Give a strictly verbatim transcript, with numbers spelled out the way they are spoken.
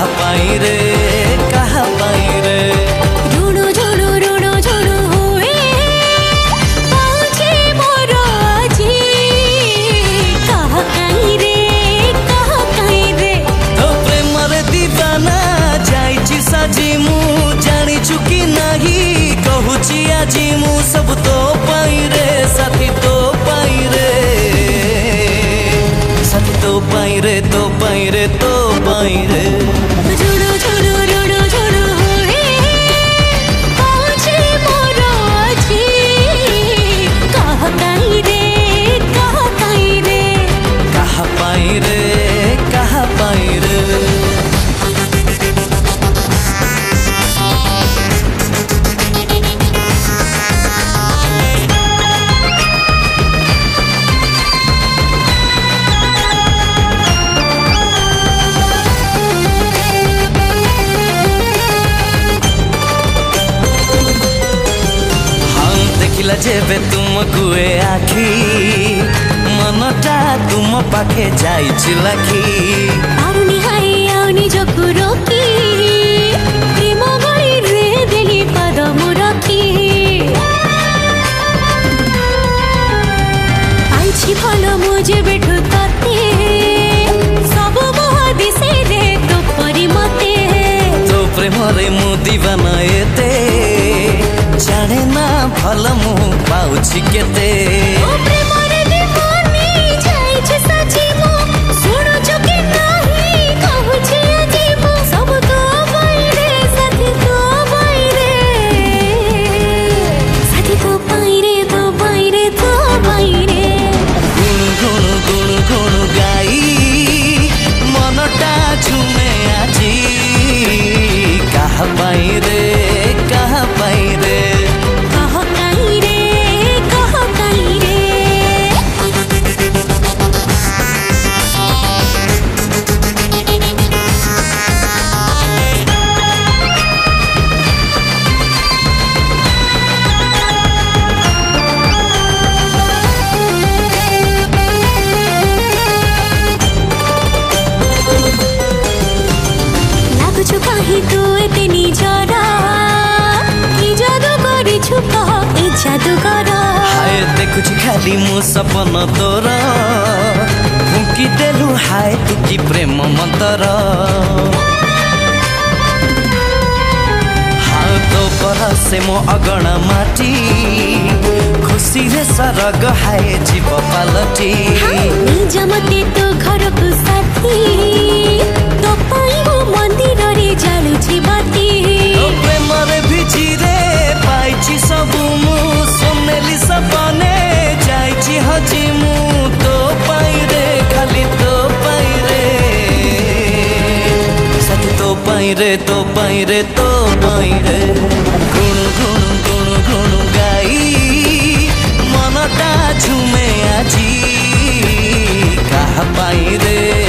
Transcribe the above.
कहा पाई रे कहा पाई रे ऋणु ऋणु ऋणु ऋणु हुए पाउछे मोर आजी कहा काई रे कहा काई रे तो प्रेम रे दीवाना जाइछि साजी मु जानी चुकी नहीं कहूची आजी मु सब तो पाई रे साथी तो पाई रे साथी तो पाई रे तो पाई रे तो पाई रे ऋणु ऋणु ऋणु ऋणु हुए पाउछे मोर आजी कहा काई रे कहा काई रे कहा पाई रे कहा पाई रे जेबे तुमको ए आखी मनटा तुम पाखे जाइछि लाखी आरुनी हाय आउनी जकु रोकी प्रेम गळी रे देली पद मुरकी आइछि भल मुझे बेठु तते सब मोह दिसे रे तो परी मते तो प्रेम रे मु दीवाना एते जाने ना भल मु पाउछि केते ओ प्रेम रे दीवानी जाइछि सची मु सुनो चुके नाही कहूछि आजी मु सब तो पाई रे साथी तो पाई रे साथी तो पाई रे तो पाई रे तो पाई रे गुण गुण गुण गुण गाई मनटा झुमे आजी कहा पाई रे कहा पाई रे कहा काई रे कहा काई रे लागुछु काहे तू एते निजरा की जादू करिछु कह ए जादू कर हाय देखुछि खाली मु सपन तोर फुंकी देलु हाय तू की प्रेम मंतर हाँ तो बरसे मो अगणा माटी खुशी रे सरग हाय जीव पालटी निज मते तो घर को साथी तो पाई मो मंदिर रे जालुछि बाती तो प्रेम रे भिजी रे पाइछि सब मु सोनेली सपने जाइछि हजी मु तो पाई रे खाली तो पाई रे साथी तो पाई रे तो पाई रे तो पाई रे गुण गुण गुण गुण गाई मनटा झुमे आजी कहा पाई रे